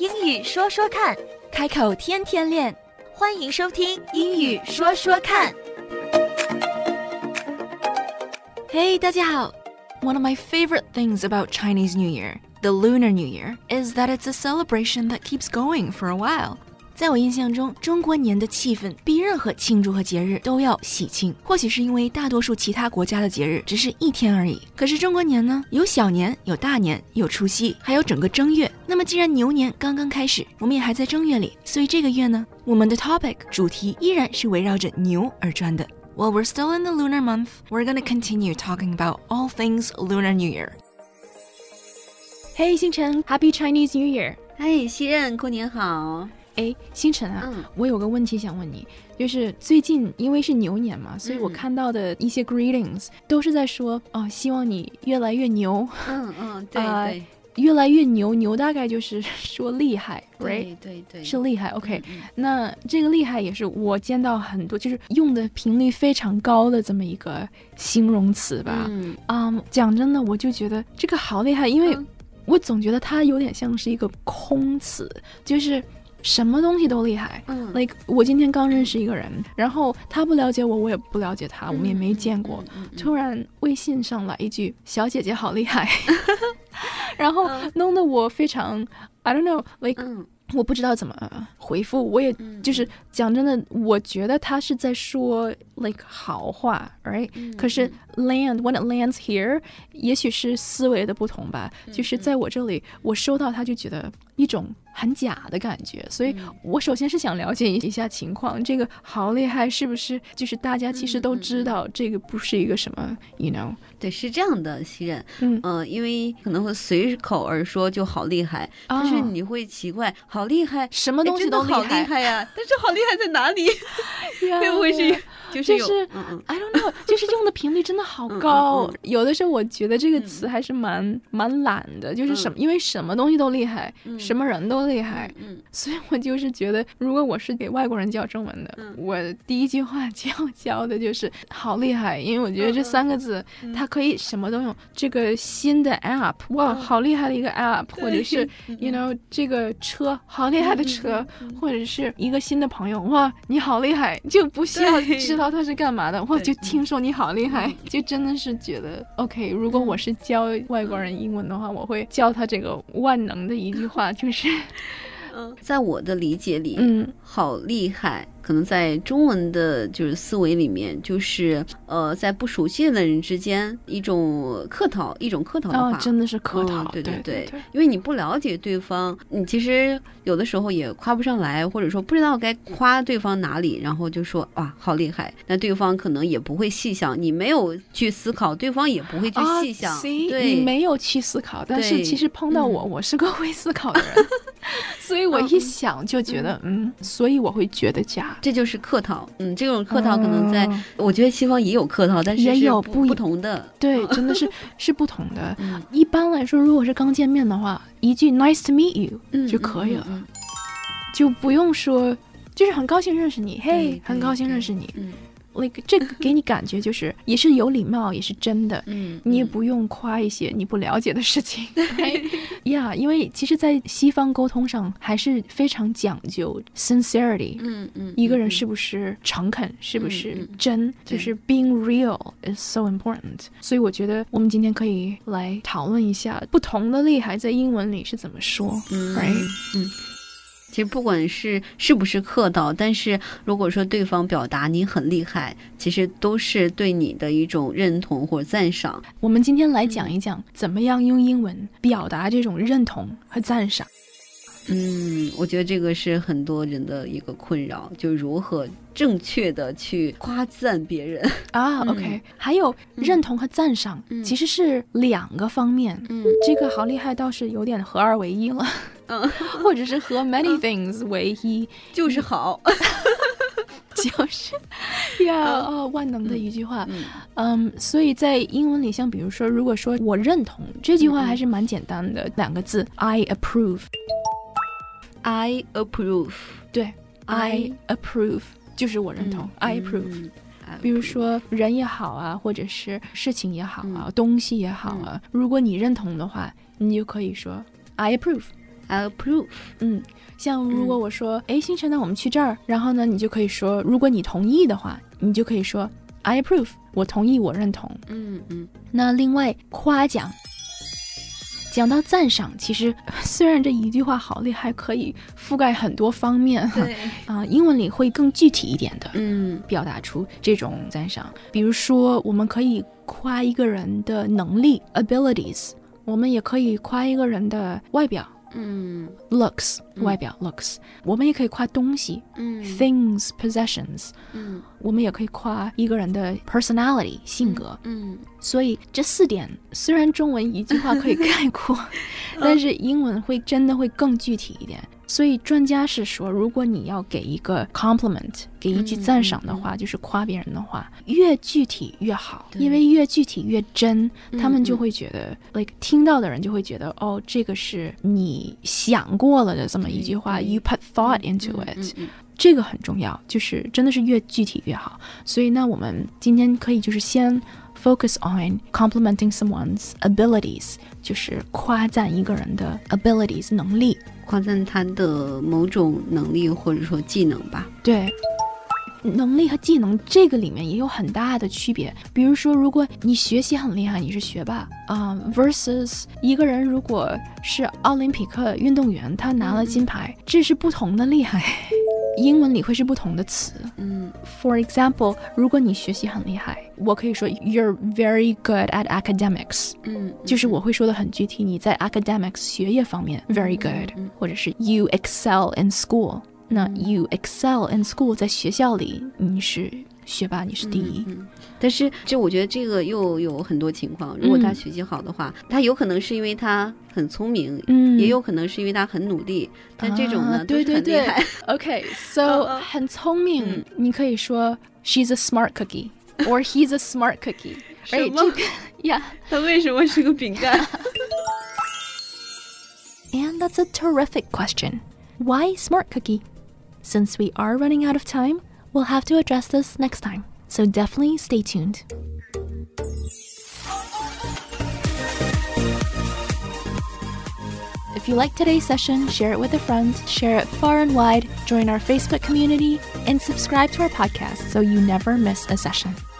英语说说看， 开口天天练， 欢迎收听英语说说看。 Hey， 大家好。One of my favorite things about Chinese New Year, the Lunar New Year, is that it's a celebration that keeps going for a while. 在我印象中，中国年的气氛比任何庆祝和节日都要喜庆。或许是因为大多数其他国家的节日只是一天而已，可是中国年呢，有小年，有大年，有除夕，还有整个正月。那么既然牛年刚刚开始，我们也还在正月里，所以这个月呢，我们的 topic 主题依然是围绕着牛而转的。While we're still in the lunar month, we're going to continue talking about all things Lunar New Year. Hey, 星辰 Happy Chinese New Year. 哎，西任，过年好。 哎，星辰啊，我有个问题想问你，就是最近因为是牛年嘛，所以我看到的一些 greetings 都是在说希望你越来越牛。 对。 越来越牛，牛大概就是说厉害 right？ 对， 是厉害 OK。那这个厉害也是我见到很多就是用的频率非常高的这么一个形容词吧。讲真的，我就觉得这个好厉害，因为我总觉得它有点像是一个空词，就是什么东西都厉害。like 我今天刚认识一个人，然后他不了解我，我也不了解他，我们也没见过，突然微信上来一句小姐姐好厉害然后弄得我非常 I don't know like我不知道怎么回复，我也就是讲真的，我觉得他是在说 like 好话 right？可是 when it lands here 也许是思维的不同吧，就是在我这里我收到他就觉得一种很假的感觉，所以我首先是想了解一下情况，这个好厉害是不是就是大家其实都知道这个不是一个什么 you know？ 对，是这样的，西任。因为可能会随口而说就好厉害，但是你会奇怪好厉害， 什么东西都厉害， 真的好厉害呀，但是好厉害在哪里会不会是就是 I don't know 就是用的频率真的好高。有的时候我觉得这个词还是蛮懒的，就是因为什么东西都厉害，什么人都厉害，所以我就是觉得如果我是给外国人教中文的，我第一句话就要教的就是好厉害，因为我觉得这三个字它可以什么都用。这个新的 app 哇，好厉害的一个 app， 或者是 you know 这个车好厉害的车，或者是一个新的朋友，哇你好厉害，就不需要知道他是干嘛的，哇就听说你好厉害，就真的是觉得 OK。 如果我是教外国人英文的话，我会教他这个万能的一句话，就是在我的理解里好厉害可能在中文的就是思维里面，就是在不熟悉的人之间一种客套的话。 真的是客套。 对，因为你不了解对方，你其实有的时候也夸不上来，或者说不知道该夸对方哪里，然后就说哇好厉害，那对方可能也不会细想，你没有去思考，对方也不会去细想。对， 你没有去思考，但是其实碰到我是个会思考的人所以我一想就觉得所以我会觉得假。 这就是客套。这种客套可能在我觉得西方也有客套，但是也有不同的。 对，真的是不同的。一般来说如果是刚见面的话，一句 nice to meet you 就可以了，就不用说就是很高兴认识你，嘿，很高兴认识你。like 这个给你感觉就是也是有礼貌，也是真的。你也不用夸一些你不了解的事情。因为其实在西方沟通上还是非常讲究 sincerity。一个人是不是诚恳，是不是真，就是 being real is so important。 所以我觉得我们今天可以来讨论一下不同的厉害在英文里是怎么说。 其实不管是不是客套，但是如果说对方表达你很厉害，其实都是对你的一种认同或者赞赏。 我们今天来讲一讲怎么样用英文表达这种认同和赞赏。 我觉得这个是很多人的一个困扰，就如何正确的去夸赞别人 OK。 还有认同和赞赏其实是两个方面。这个好厉害倒是有点合二为一了或者是和 many things 为一， 就是好就是万能的一句话。所以在英文里，像比如说如果说我认同，这句话还是蛮简单的，两个字 I approve。 对， I approve 就是我认同。I approve。 比如说人也好啊，或者是事情也好啊，东西也好啊，如果你认同的话，你就可以说 I approve。 I approve。 像如果我说星辰，那我们去这儿，然后呢你就可以说，如果你同意的话，你就可以说 I approve， 我同意，我认同。那另外夸奖，讲到赞赏，其实虽然这一句话好厉害，可以覆盖很多方面， 对英文里会更具体一点的表达出这种赞赏。比如说我们可以夸一个人的能力 abilities， 我们也可以夸一个人的外表looks， 外表looks， 我们也可以夸东西things possessions， 我们也可以夸一个人的 personality 性格。所以这4点虽然中文一句话可以概括但是英文真的会更具体一点。所以专家是说，如果你要给一个 compliment， 给一句赞赏的话，就是夸别人的话，越具体越好，因为越具体越真，他们就会觉得听到的人就会觉得这个是你想过了的这么一句话，you put thought into it。这个很重要，就是真的是越具体越好。所以呢，我们今天可以就是先 focus on complimenting someone's abilities， 就是夸赞一个人的 abilities 能力， 夸赞他的某种能力或者说技能吧。 对，能力和技能这个里面也有很大的区别。比如说如果你学习很厉害，你是学霸versus 一个人如果是奥林匹克运动员，他拿了金牌，这是不同的厉害，英文里会是不同的词。For example， 如果你学习很厉害，我可以说 You're very good at academics。就是我会说的很具体，你在 academics 学业方面 very good，或者是 You excel in school。那 You excel in school 在学校里你是学霸，你是第一。 但是我觉得这个又有很多情况，如果他学习好的话，他有可能是因为他很聪明，也有可能是因为他很努力，但这种呢都是很厉害。 OK， so 很聪明，你可以说 She's a smart cookie or He's a smart cookie。 什么 ？Yeah， 他为什么是个饼干 ？And that's a terrific question. Why smart cookie? Since we are running out of time, we'll have to address this next time. So definitely stay tuned. If you like today's session, share it with a friend, share it far and wide, join our Facebook community, and subscribe to our podcast so you never miss a session.